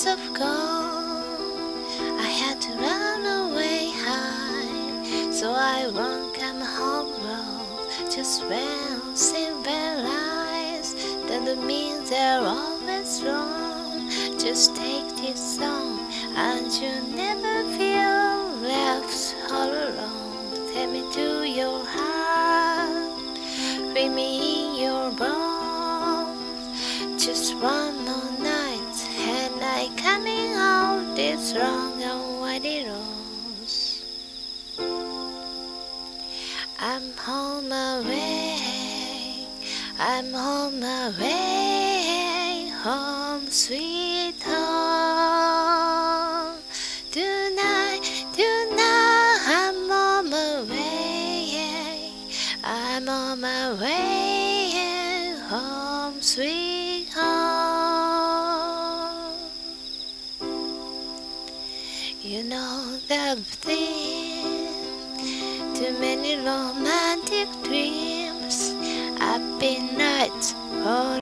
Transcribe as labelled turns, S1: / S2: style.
S1: hearts of gold. I had to run away high, so I won't come home road. Just when civilized, doesn't mean they're always wrong. Just take this song, and you'll never feel left all alone. Take me to your heart, read me in your bones. Just one more night, and I coming out this wrong and whitey rose. I'm on my way, I'm on my way home, sweet home. Tonight, tonight, I'm on my way, I'm on my way home, sweet home. You know that thing, too many romantic dreams. I've been nights all